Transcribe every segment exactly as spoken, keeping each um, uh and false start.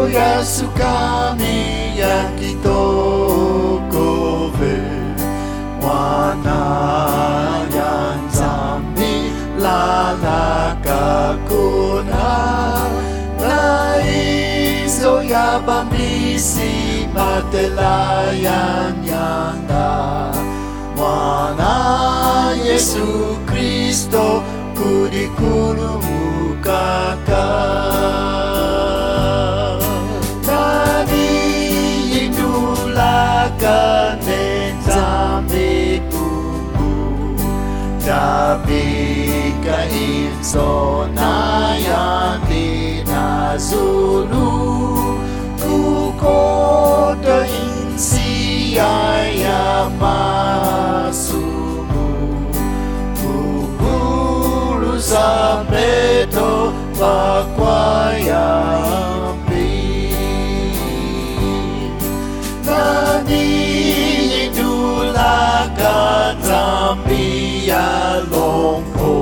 Yesu kami yakitokove mwana ya nzambi lalakakuna na iso ya bambisi matela ya nyanda mwana Yesu Kristo kudikulumukaka nani indulaka nenzambe kungu tabika insona yandi na zulu kukoda insi ya masumu kubulu zambeto wakwayambi nani indulaka nzambi ya lompo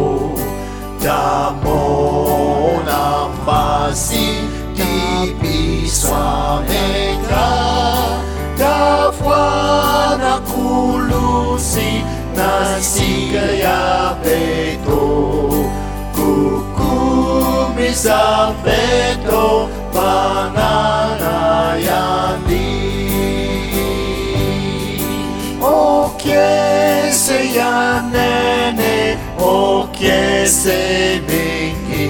damona mbasi dibiswameka dafwana kulusi nasika ya beto kukumisa beto banana yandi okiese ya nene okiese bengi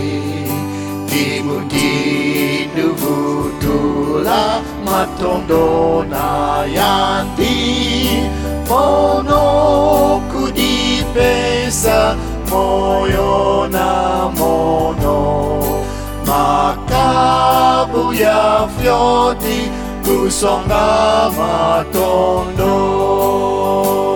dimudindu butula matondo na yandi mono kudipesa moyo na mono makabu ya fyodi kusonga matondo